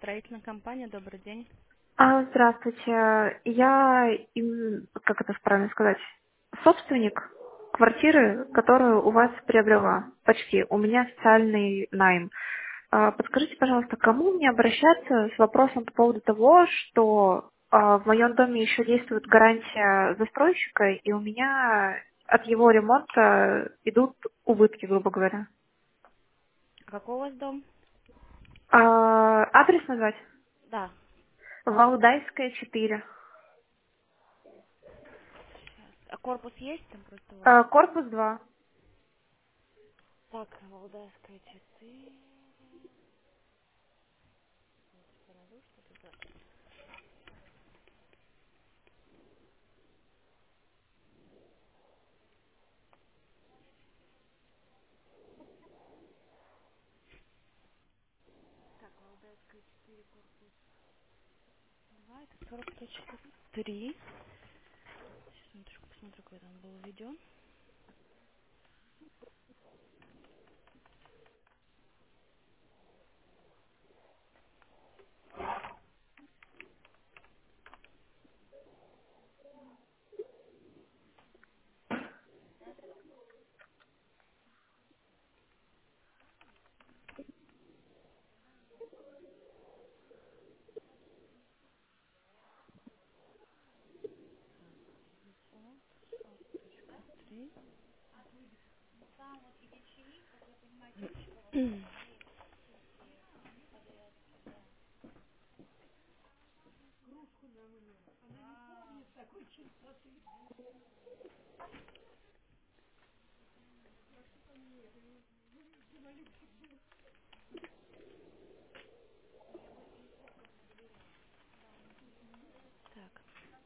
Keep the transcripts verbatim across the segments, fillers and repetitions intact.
Строительная компания, добрый день. А, здравствуйте. Я, им- как это правильно сказать, собственник квартиры, которую у вас приобрела. Почти. У меня социальный найм. А, Подскажите, пожалуйста, кому мне обращаться с вопросом по поводу того, что а, в моем доме еще действует гарантия застройщика, и у меня от его ремонта идут убытки, грубо говоря. Какой у вас дом? А, Адрес назвать? Да. Валдайская, четыре. А корпус есть там просто вот? А, Корпус два. Так, Валдайская четыре. Так, Валдайская четыре, корпус два, это сорок точка три. Сейчас смотрю, посмотрю, когда он был введен. Три. Так.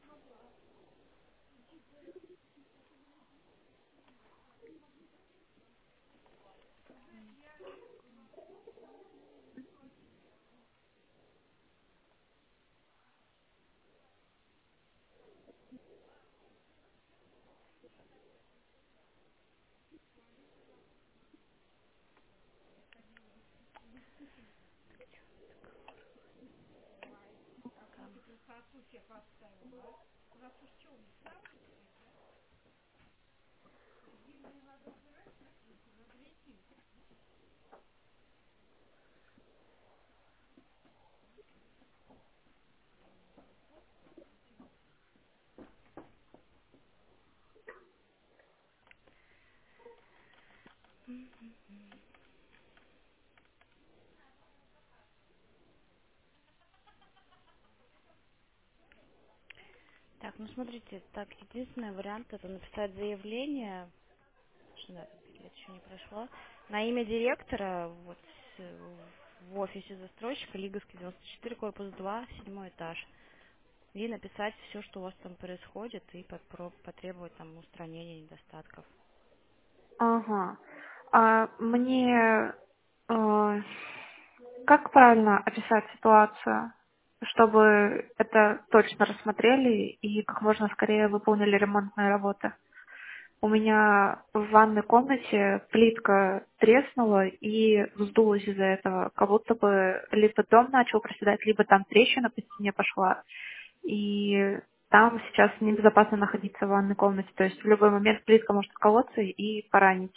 Так, ну смотрите, так, единственный вариант это написать заявление, что да, там пять лет еще не прошло, на имя директора вот э, в офисе застройщика Лиговский девяносто четыре, корпус два, седьмой этаж. И написать все, что у вас там происходит, и попро- потребовать там устранения недостатков. Ага. А мне э, как правильно описать ситуацию, чтобы это точно рассмотрели и как можно скорее выполнили ремонтные работы? У меня в ванной комнате плитка треснула и вздулась из-за этого. Как будто бы либо дом начал проседать, либо там трещина по стене пошла. И там сейчас небезопасно находиться в ванной комнате. То есть в любой момент плитка может отколоться и поранить.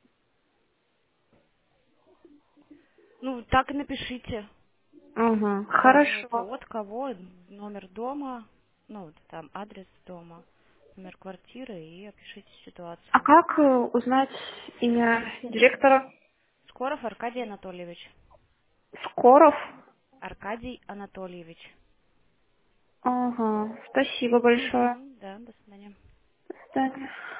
Ну, так и напишите. Угу. Указывайте Хорошо. от кого, номер дома, ну, вот там адрес дома, номер квартиры и опишите А ситуацию. как э, узнать имя директора? Скоров Аркадий Анатольевич. Скоров? Аркадий Анатольевич. Ага. Спасибо большое. Угу, да, до свидания. До свидания.